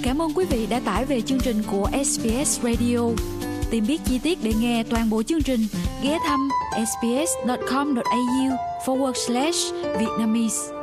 Cảm ơn quý vị đã tải về chương trình của SBS Radio. Tìm biết chi tiết để nghe toàn bộ chương trình, ghé thăm sbs.com.au/Vietnamese.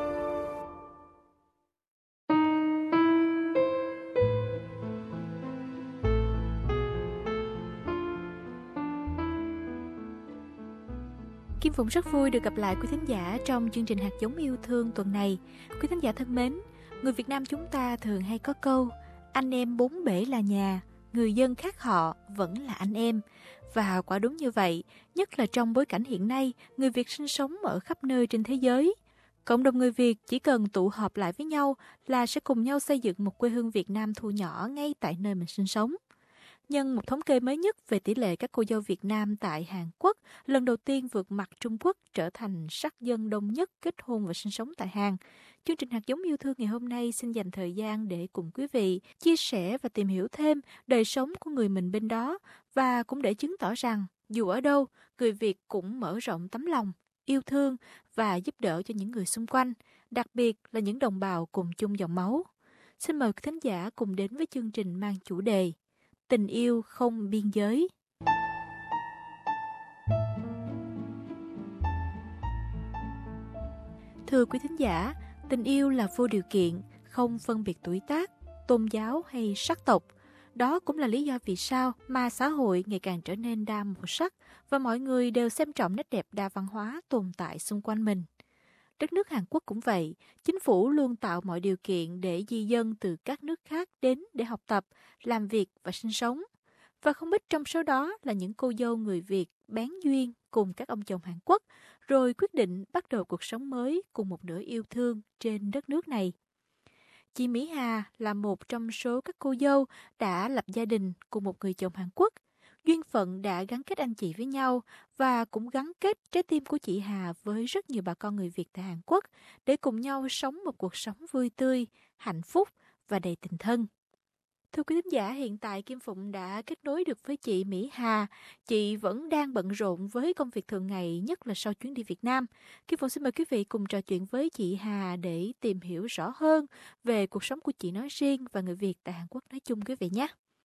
Kim Phụng rất vui được gặp lại quý thính giả trong chương trình Hạt giống yêu thương tuần này. Quý thính giả thân mến, người Việt Nam chúng ta thường hay có câu anh em bốn bể là nhà, người dân khác họ vẫn là anh em. Và quả đúng như vậy, nhất là trong bối cảnh hiện nay, người Việt sinh sống ở khắp nơi trên thế giới. Cộng đồng người Việt chỉ cần tụ họp lại với nhau là sẽ cùng nhau xây dựng một quê hương Việt Nam thu nhỏ ngay tại nơi mình sinh sống. Nhân một thống kê mới nhất về tỷ lệ các cô dâu Việt Nam tại Hàn Quốc, lần đầu tiên vượt mặt Trung Quốc trở thành sắc dân đông nhất kết hôn và sinh sống tại Hàn. Chương trình Hạt giống yêu thương ngày hôm nay xin dành thời gian để cùng quý vị chia sẻ và tìm hiểu thêm đời sống của người mình bên đó, và cũng để chứng tỏ rằng dù ở đâu, người Việt cũng mở rộng tấm lòng, yêu thương và giúp đỡ cho những người xung quanh, đặc biệt là những đồng bào cùng chung dòng máu. Xin mời quý thính giả cùng đến với chương trình mang chủ đề Tình yêu không biên giới. Thưa quý thính giả, tình yêu là vô điều kiện, không phân biệt tuổi tác, tôn giáo hay sắc tộc. Đó cũng là lý do vì sao mà xã hội ngày càng trở nên đa màu sắc và mọi người đều xem trọng nét đẹp đa văn hóa tồn tại xung quanh mình. Đất nước Hàn Quốc cũng vậy, chính phủ luôn tạo mọi điều kiện để di dân từ các nước khác đến để học tập, làm việc và sinh sống. Và không ít trong số đó là những cô dâu người Việt bén duyên cùng các ông chồng Hàn Quốc, rồi quyết định bắt đầu cuộc sống mới cùng một nửa yêu thương trên đất nước này. Chị Mỹ Hà là một trong số các cô dâu đã lập gia đình cùng một người chồng Hàn Quốc. Duyên phận đã gắn kết anh chị với nhau và cũng gắn kết trái tim của chị Hà với rất nhiều bà con người Việt tại Hàn Quốc để cùng nhau sống một cuộc sống vui tươi, hạnh phúc và đầy tình thân. Thưa quý thính giả, hiện tại Kim Phụng đã kết nối được với chị Mỹ Hà. Chị vẫn đang bận rộn với công việc thường ngày, nhất là sau chuyến đi Việt Nam. Kim Phụng xin mời quý vị cùng trò chuyện với chị Hà để tìm hiểu rõ hơn về cuộc sống của chị nói riêng và người Việt tại Hàn Quốc nói chung quý vị nhé.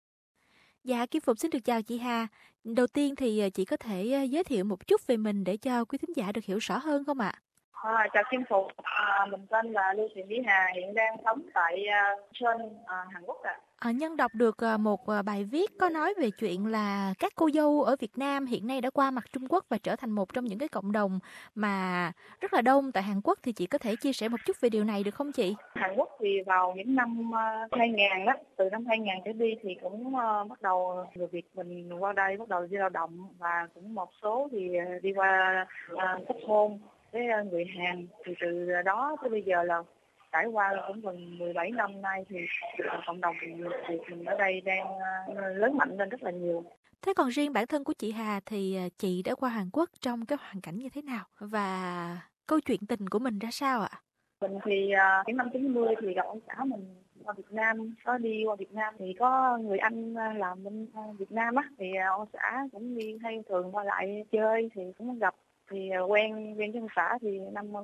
Dạ, Kim Phụng xin được chào chị Hà. Đầu tiên thì chị có thể giới thiệu một chút về mình để cho quý thính giả được hiểu rõ hơn không ạ? Chào Kim Phụng, mình tên là Lưu Thị Mỹ Hà, hiện đang sống tại Seoul, Hàn Quốc ạ. Nhân đọc được một bài viết có nói về chuyện là các cô dâu ở Việt Nam hiện nay đã qua mặt Trung Quốc và trở thành một trong những cái cộng đồng mà rất là đông tại Hàn Quốc, thì chị có thể chia sẻ một chút về điều này được không chị? Hàn Quốc thì vào những năm 2000 đó, từ năm 2000 trở đi thì cũng bắt đầu người Việt mình qua đây bắt đầu đi lao động, và cũng một số thì đi qua kết hôn với người Hàn. Thì từ đó tới bây giờ là trải qua cũng gần 17 năm nay thì cộng đồng người Việt mình ở đây đang lớn mạnh lên rất là nhiều. Thế còn riêng bản thân của chị Hà thì chị đã qua Hàn Quốc trong cái hoàn cảnh như thế nào và câu chuyện tình của mình ra sao ạ? Mình thì những năm 90 thì gặp ông xã mình qua Việt Nam, có đi qua Việt Nam thì có người anh làm bên Việt Nam á, thì ông xã cũng đi hay thường qua lại chơi thì cũng gặp, thì quen với ông xã thì năm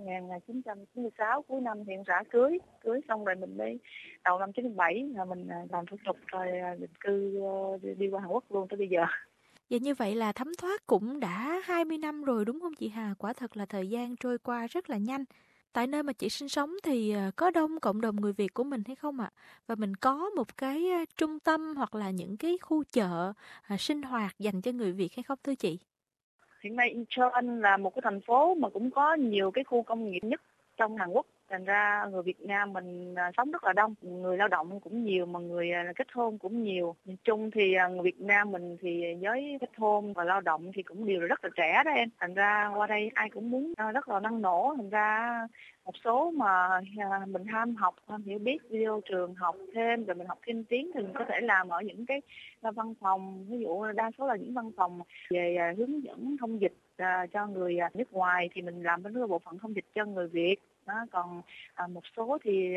1996 cuối năm thì ông xã cưới xong rồi mình mới đầu năm 97 là mình làm thủ tục rồi định cư đi qua Hàn Quốc luôn tới bây giờ. Vậy như vậy là thấm thoát cũng đã 20 năm rồi đúng không chị Hà? Quả thật là thời gian trôi qua rất là nhanh. Tại nơi mà chị sinh sống thì có đông cộng đồng người Việt của mình hay không ạ? Và mình có một cái trung tâm hoặc là những cái khu chợ sinh hoạt dành cho người Việt hay không thưa chị? Hiện nay Incheon là một cái thành phố mà cũng có nhiều cái khu công nghiệp nhất trong Hàn Quốc. Thành ra người Việt Nam mình sống rất là đông, người lao động cũng nhiều mà người kết hôn cũng nhiều. Nhìn chung thì người Việt Nam mình thì giới kết hôn và lao động thì cũng đều rất là trẻ đó em. Thành ra qua đây ai cũng muốn rất là năng nổ. Thành ra một số mà mình ham học, ham hiểu biết, đi vô trường học thêm rồi mình học thêm tiếng thì mình có thể làm ở những cái văn phòng, ví dụ đa số là những văn phòng về hướng dẫn thông dịch cho người nước ngoài thì mình làm bên cái bộ phận thông dịch cho người Việt. Đó, còn một số thì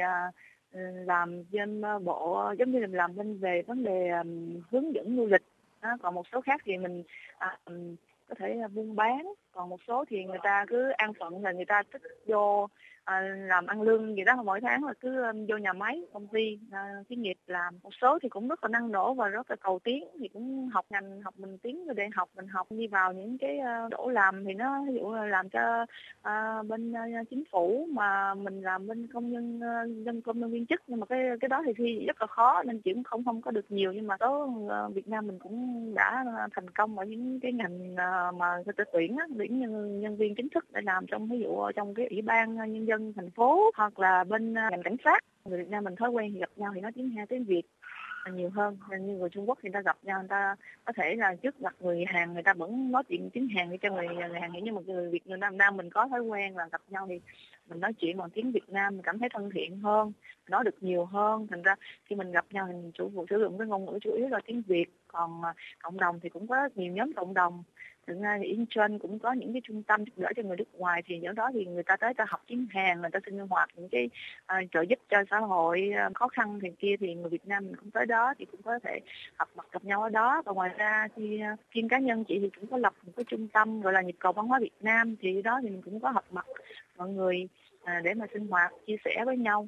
làm trên bộ giống như là làm bên về vấn đề hướng dẫn du lịch. Đó, còn một số khác thì mình có thể buôn bán Còn một số thì người ta cứ an phận là người ta thích vô làm ăn lương gì đó, mỗi tháng là cứ vô nhà máy công ty xí nghiệp làm. Một số thì cũng rất là năng nổ và rất là cầu tiến, thì cũng học ngành học mình tiến rồi để học mình học đi vào những cái đổ làm, thì nó ví dụ là làm cho bên chính phủ, mà mình làm bên công nhân viên chức, nhưng mà cái đó thì thi rất là khó nên chỉ không có được nhiều. Nhưng mà Việt Nam mình cũng đã thành công ở những cái ngành mà người ta tuyển nhân viên chính thức để làm trong, ví dụ trong cái ủy ban nhân dân thành phố hoặc là bên ngành cảnh sát. Người Việt Nam mình thói quen thì gặp nhau thì nói tiếng Việt nhiều hơn, nên như người Trung Quốc thì người ta gặp nhau, người ta có thể là trước gặp người Hàn người ta vẫn nói chuyện tiếng Hàn để cho người Hàn hiểu, nhưng mà người Nam mình có thói quen là gặp nhau thì mình nói chuyện bằng tiếng Việt Nam, mình cảm thấy thân thiện hơn, nói được nhiều hơn. Thành ra khi mình gặp nhau thì mình sử dụng cái ngôn ngữ chủ yếu là tiếng Việt. Còn cộng đồng thì cũng có nhiều nhóm cộng đồng. Thực ra thì Incheon cũng có những cái trung tâm giúp đỡ cho người nước ngoài, thì ở đó thì người ta tới ta học tiếng Hàn, người ta sinh hoạt những cái trợ giúp cho xã hội khó khăn thì kia, thì người Việt Nam mình cũng tới đó thì cũng có thể gặp nhau ở đó. Và ngoài ra thì team cá nhân chị thì cũng có lập một cái trung tâm gọi là Nhịp cầu văn hóa Việt Nam, thì đó thì mình cũng có gặp mặt mọi người để mà sinh hoạt chia sẻ với nhau.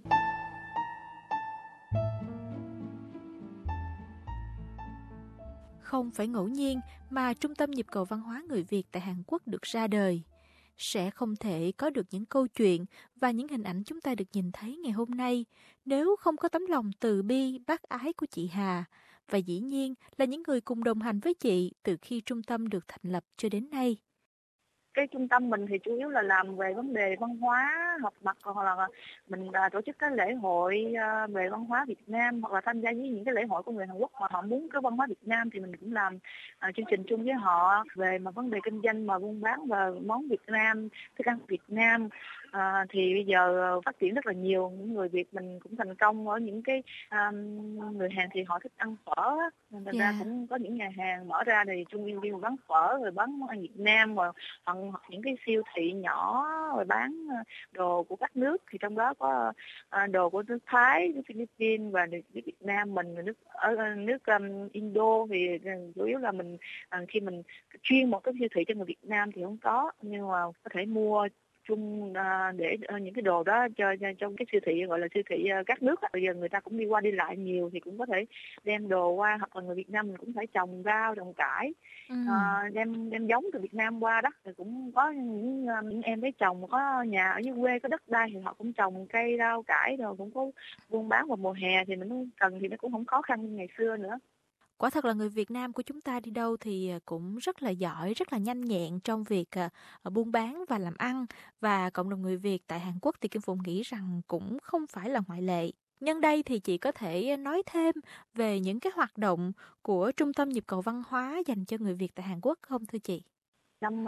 Không phải ngẫu nhiên mà Trung tâm Nhịp cầu văn hóa người Việt tại Hàn Quốc được ra đời. Sẽ không thể có được những câu chuyện và những hình ảnh chúng ta được nhìn thấy ngày hôm nay nếu không có tấm lòng từ bi, bác ái của chị Hà. Và dĩ nhiên là những người cùng đồng hành với chị từ khi trung tâm được thành lập cho đến nay. Cái trung tâm mình thì chủ yếu là làm về vấn đề văn hóa, học mặt, hoặc là mình tổ chức các lễ hội về văn hóa Việt Nam, hoặc là tham gia với những cái lễ hội của người Hàn Quốc mà họ muốn cái văn hóa Việt Nam thì mình cũng làm chương trình chung với họ về mà vấn đề kinh doanh mà buôn bán và món Việt Nam, thức ăn Việt Nam. Thì bây giờ phát triển rất là nhiều, những người Việt mình cũng thành công ở những cái người Hàn thì họ thích ăn phở, nên thành ra cũng có những nhà hàng mở ra thì trung viên bán phở rồi bán món ăn Việt Nam, hoặc những cái siêu thị nhỏ rồi bán đồ của các nước, thì trong đó có đồ của nước Thái, nước Philippines và nước Việt Nam mình, nước Indo. Thì chủ yếu là mình khi mình chuyên một cái siêu thị cho người Việt Nam thì không có, nhưng mà có thể mua chung để những cái đồ đó cho trong cái siêu thị gọi là siêu thị các nước. Bây giờ người ta cũng đi qua đi lại nhiều thì cũng có thể đem đồ qua, hoặc là người Việt Nam mình cũng phải trồng rau trồng cải, đem giống từ Việt Nam qua đó. Thì cũng có những em bé trồng có nhà ở dưới quê có đất đai thì họ cũng trồng cây rau cải rồi cũng có buôn bán vào mùa hè, thì mình cần thì nó cũng không khó khăn như ngày xưa nữa. Quả thật là người Việt Nam của chúng ta đi đâu thì cũng rất là giỏi, rất là nhanh nhẹn trong việc buôn bán và làm ăn. Và cộng đồng người Việt tại Hàn Quốc thì Kim Phụng nghĩ rằng cũng không phải là ngoại lệ. Nhân đây thì chị có thể nói thêm về những cái hoạt động của Trung tâm Nhịp cầu văn hóa dành cho người Việt tại Hàn Quốc không thưa chị? Năm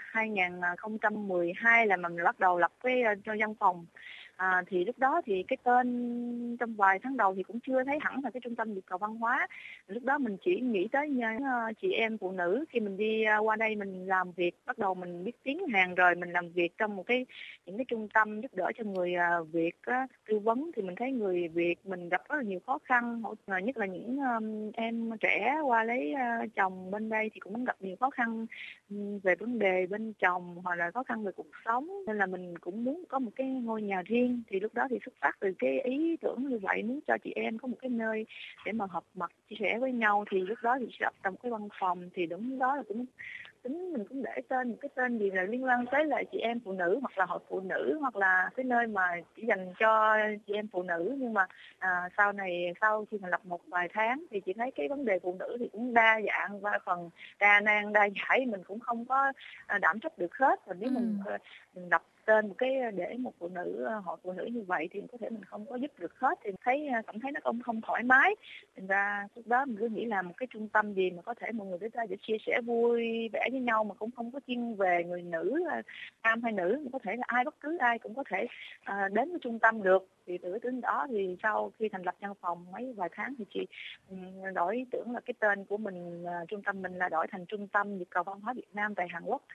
2012 là mình bắt đầu lập cái văn phòng. Thì lúc đó thì cái tên trong vài tháng đầu thì cũng chưa thấy hẳn là cái trung tâm nhịp cầu văn hóa. Lúc đó mình chỉ nghĩ tới những chị em phụ nữ khi mình đi qua đây mình làm việc, bắt đầu mình biết tiếng Hàn rồi mình làm việc trong những cái trung tâm giúp đỡ cho người Việt tư vấn, thì mình thấy người Việt mình gặp rất là nhiều khó khăn, nhất là những em trẻ qua lấy chồng bên đây thì cũng gặp nhiều khó khăn về vấn đề bên chồng hoặc là khó khăn về cuộc sống, nên là mình cũng muốn có một cái ngôi nhà riêng. Thì lúc đó thì xuất phát từ cái ý tưởng như vậy, muốn cho chị em có một cái nơi để mà họp mặt chia sẻ với nhau. Thì lúc đó thì lập ra một cái văn phòng, thì đúng đó là cũng tính mình cũng để một cái tên gì là liên quan tới là chị em phụ nữ, hoặc là hội phụ nữ, hoặc là cái nơi mà chỉ dành cho chị em phụ nữ. Nhưng mà sau khi thành lập một vài tháng thì chị thấy cái vấn đề phụ nữ thì cũng đa dạng và phần đa năng đa giải, mình cũng không có đảm trách được hết. Và nếu mình lập tên một cái để một phụ nữ, hội phụ nữ như vậy thì có thể mình không có giúp được hết, thì cảm thấy nó không thoải mái. Thành ra lúc đó mình cứ nghĩ là một cái trung tâm gì mà có thể mọi người tới đây để chia sẻ vui vẻ với nhau, mà cũng không có chuyên về người nữ, nam hay nữ, mà có thể là bất cứ ai cũng có thể đến với trung tâm được. Thì từ cái tưởng đó thì sau khi thành lập văn phòng vài tháng thì chị đổi ý tưởng là cái tên của mình, trung tâm mình là đổi thành Trung tâm Nhịp cầu văn hóa Việt Nam tại Hàn Quốc.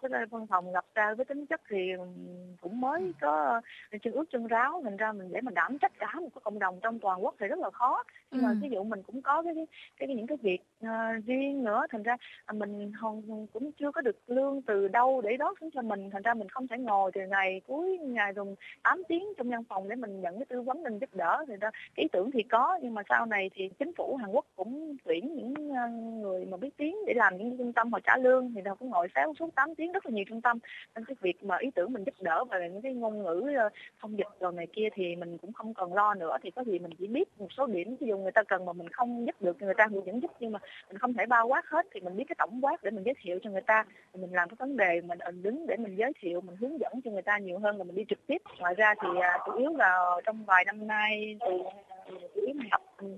cái văn phòng lập ra với tính chất thì cũng mới có chân ướt chân ráo, thành ra mình để mà đảm trách cả một cái cộng đồng trong toàn quốc thì rất là khó. Nhưng mà ví dụ mình cũng có những cái việc riêng nữa, thành ra mình cũng chưa có được lương từ đâu để đó xuống cho mình, thành ra mình không thể ngồi từ ngày cuối ngày dùng 8 tiếng trong văn phòng để mình nhận cái tư vấn, mình giúp đỡ. Thì ra cái ý tưởng thì có, nhưng mà sau này thì chính phủ Hàn Quốc cũng tuyển những người mà biết tiếng để làm những trung tâm họ trả lương, thì đâu có ngồi xéo suốt 8 tiếng, rất là nhiều trung tâm. Nên cái việc mà ý tưởng mình giúp đỡ về những cái ngôn ngữ thông dịch rồi này kia thì mình cũng không cần lo nữa. Thì có gì mình chỉ biết một số điểm, ví dụ người ta cần mà mình không giúp được, người ta hướng dẫn giúp, nhưng mà mình không thể bao quát hết, thì mình biết cái tổng quát để mình giới thiệu cho người ta. Thì mình làm cái vấn đề mình đứng để mình giới thiệu, mình hướng dẫn cho người ta nhiều hơn là mình đi trực tiếp. Ngoài ra thì chủ yếu là trong vài năm nay từ chủ yếu mình học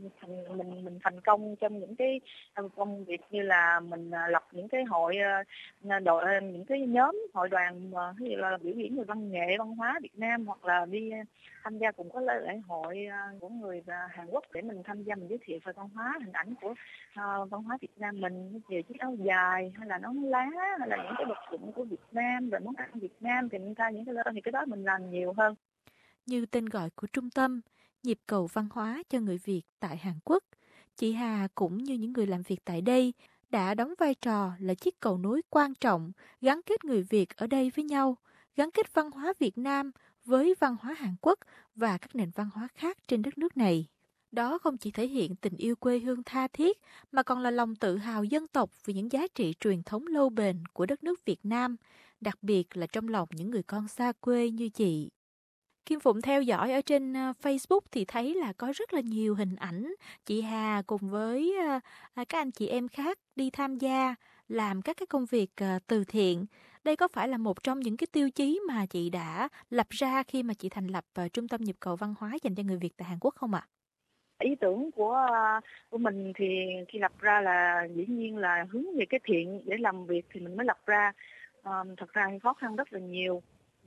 mình thành công trong những cái công việc như là mình lập những cái hội đội, những cái nhóm hội đoàn ví dụ là biểu diễn về văn nghệ văn hóa Việt Nam, hoặc là đi tham gia cùng có lễ hội của người Hàn Quốc để mình tham gia, mình giới thiệu về văn hóa hình ảnh của văn hóa Việt Nam mình, về chiếc áo dài hay là nón lá hay là những cái vật dụng của Việt Nam, rồi món ăn Việt Nam, thì người ta những cái đó mình làm nhiều hơn. Như tên gọi của trung tâm, nhịp cầu văn hóa cho người Việt tại Hàn Quốc, chị Hà cũng như những người làm việc tại đây đã đóng vai trò là chiếc cầu nối quan trọng gắn kết người Việt ở đây với nhau, gắn kết văn hóa Việt Nam với văn hóa Hàn Quốc và các nền văn hóa khác trên đất nước này. Đó không chỉ thể hiện tình yêu quê hương tha thiết, mà còn là lòng tự hào dân tộc vì những giá trị truyền thống lâu bền của đất nước Việt Nam, đặc biệt là trong lòng những người con xa quê như chị. Kim Phụng theo dõi ở trên Facebook thì thấy là có rất là nhiều hình ảnh chị Hà cùng với các anh chị em khác đi tham gia làm các cái công việc từ thiện. Đây có phải là một trong những cái tiêu chí mà chị đã lập ra khi mà chị thành lập Trung tâm Nhịp cầu văn hóa dành cho người Việt tại Hàn Quốc không ạ? Ý tưởng của mình thì khi lập ra là dĩ nhiên là hướng về cái thiện để làm việc thì mình mới lập ra. Thật ra thì khó khăn rất là nhiều.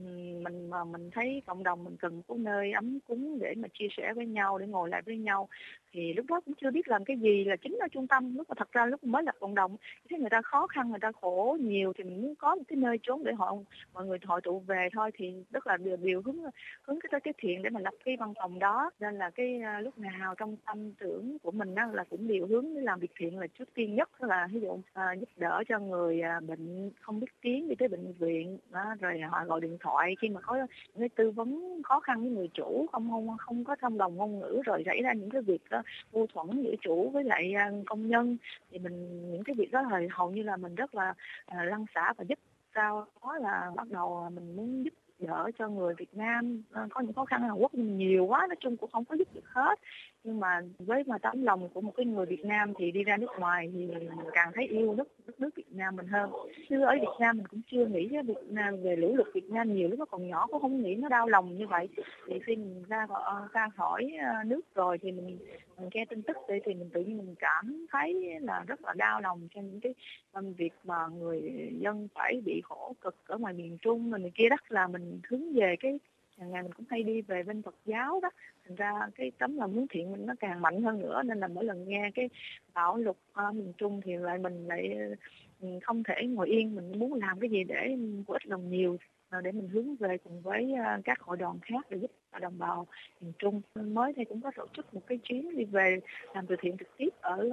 Mình thấy cộng đồng mình cần có nơi ấm cúng để mà chia sẻ với nhau, để ngồi lại với nhau. Thì lúc đó cũng chưa biết làm cái gì là chính ở trung tâm. Thật ra lúc mới lập cộng đồng thấy người ta khó khăn, người ta khổ nhiều, thì mình muốn có một cái nơi trốn để mọi người hội tụ về thôi. Thì rất là điều hướng cái thiện để mà lập cái văn phòng đó. Nên là cái lúc nào trong tâm tưởng của mình đó là cũng điều hướng để làm việc thiện là trước tiên nhất, là ví dụ giúp đỡ cho người bệnh không biết tiếng đi tới bệnh viện đó, rồi họ gọi điện thoại khi mà có những cái tư vấn khó khăn với người chủ, không có thông đồng ngôn ngữ, rồi xảy ra những cái việc mâu thuẫn giữa chủ với lại công nhân, thì những cái việc đó là hầu như là mình rất là lăn xả và giúp. Sau đó là bắt đầu mình muốn giúp đỡ cho người Việt Nam có những khó khăn ở Hàn Quốc nhưng nhiều quá, nói chung cũng không có giúp được hết. Nhưng mà với tấm lòng của một cái người Việt Nam thì đi ra nước ngoài thì mình càng thấy yêu đất nước Việt Nam mình hơn. Chứ ở Việt Nam mình cũng chưa nghĩ Việt Nam về lũ lụt Việt Nam nhiều, lúc nó còn nhỏ cũng không nghĩ nó đau lòng như vậy. Thì khi mình ra khỏi nước rồi thì mình nghe tin tức thì mình tự nhiên mình cảm thấy là rất là đau lòng cho những cái việc mà người dân phải bị khổ cực ở ngoài miền Trung này kia. Rất là mình hướng về cái hàng ngày mình cũng hay đi về bên Phật giáo đó, thành ra cái tấm lòng hướng thiện mình nó càng mạnh hơn nữa. Nên là mỗi lần nghe cái bão lụt miền Trung thì mình lại không thể ngồi yên, mình muốn làm cái gì để có ích lòng nhiều, để mình hướng về cùng với các hội đoàn khác để giúp đồng bào miền Trung. Mới đây cũng có tổ chức một cái chuyến đi về làm từ thiện trực tiếp ở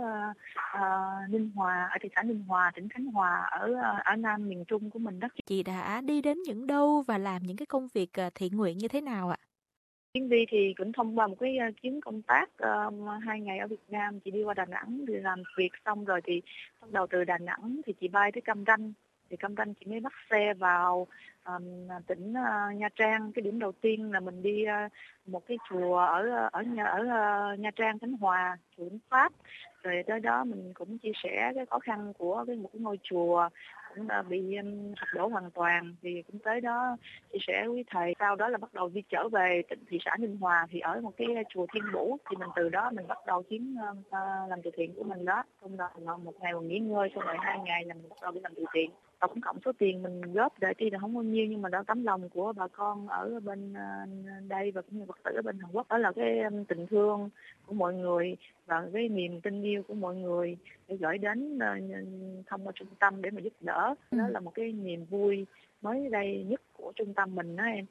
Ninh Hòa, ở thị xã Ninh Hòa, tỉnh Khánh Hòa, ở Nam miền Trung của mình đó. Chị đã đi đến những đâu và làm những cái công việc thiện nguyện như thế nào ạ? Chuyến đi thì cũng thông qua một cái chuyến công tác 2 ngày ở Việt Nam. Chị đi qua Đà Nẵng thì làm việc xong rồi thì bắt đầu từ Đà Nẵng thì chị bay tới Cam Ranh. Thì Cam Ranh chị mới bắt xe vào tỉnh Nha Trang. Cái điểm đầu tiên là mình đi một cái chùa ở Nha Trang, Khánh Hòa, chùa Ứng Pháp. Rồi tới đó mình cũng chia sẻ cái khó khăn của một cái ngôi chùa cũng bị sụp đổ hoàn toàn, thì cũng tới đó chia sẻ với thầy. Sau đó là bắt đầu đi trở về thị xã Ninh Hòa, thì ở một cái chùa Thiên Vũ, thì mình từ đó mình bắt đầu chuyến làm từ thiện của mình đó. Xong rồi một ngày mình nghỉ ngơi, xong rồi 2 ngày là mình bắt đầu đi làm từ thiện. Tổng cộng số tiền mình góp để tuy là không bao nhiêu, nhưng mà đó tấm lòng của bà con ở bên đây và cũng như Phật tử ở bên Hàn Quốc, đó là cái tình thương của mọi người và cái niềm tin yêu của mọi người để gửi đến thông qua trung tâm để mà giúp đỡ đỡ. Đó là một cái niềm vui mới đây nhất của trung tâm mình đó em.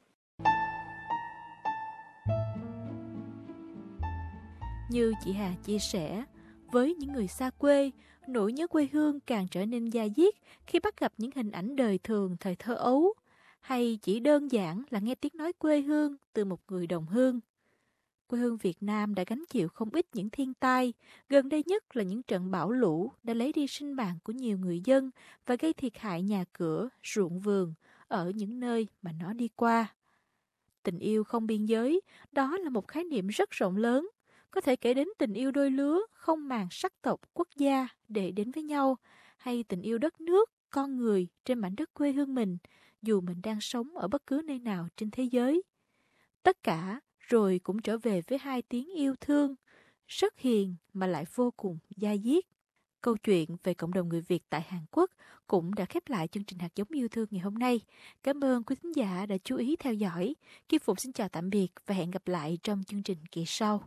Như chị Hà chia sẻ, với những người xa quê, nỗi nhớ quê hương càng trở nên da diết khi bắt gặp những hình ảnh đời thường thời thơ ấu, hay chỉ đơn giản là nghe tiếng nói quê hương từ một người đồng hương. Quê hương Việt Nam đã gánh chịu không ít những thiên tai, gần đây nhất là những trận bão lũ đã lấy đi sinh mạng của nhiều người dân và gây thiệt hại nhà cửa, ruộng vườn ở những nơi mà nó đi qua. Tình yêu không biên giới, đó là một khái niệm rất rộng lớn, có thể kể đến tình yêu đôi lứa không màng sắc tộc, quốc gia để đến với nhau, hay tình yêu đất nước, con người trên mảnh đất quê hương mình, dù mình đang sống ở bất cứ nơi nào trên thế giới. Tất cả rồi cũng trở về với hai tiếng yêu thương, rất hiền mà lại vô cùng da diết. Câu chuyện về cộng đồng người Việt tại Hàn Quốc cũng đã khép lại chương trình Hạt giống yêu thương ngày hôm nay. Cảm ơn quý thính giả đã chú ý theo dõi. Kim Phụng xin chào tạm biệt và hẹn gặp lại trong chương trình kỳ sau.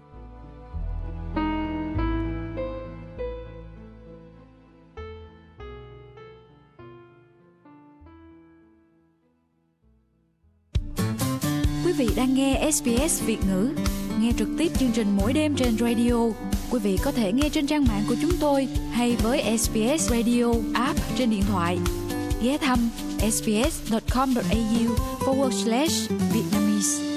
Quý vị đang nghe SBS Việt ngữ. Nghe trực tiếp chương trình mỗi đêm trên radio. Quý vị có thể nghe trên trang mạng của chúng tôi hay với SBS Radio app trên điện thoại. Ghé thăm sbs.com.au/Vietnamese.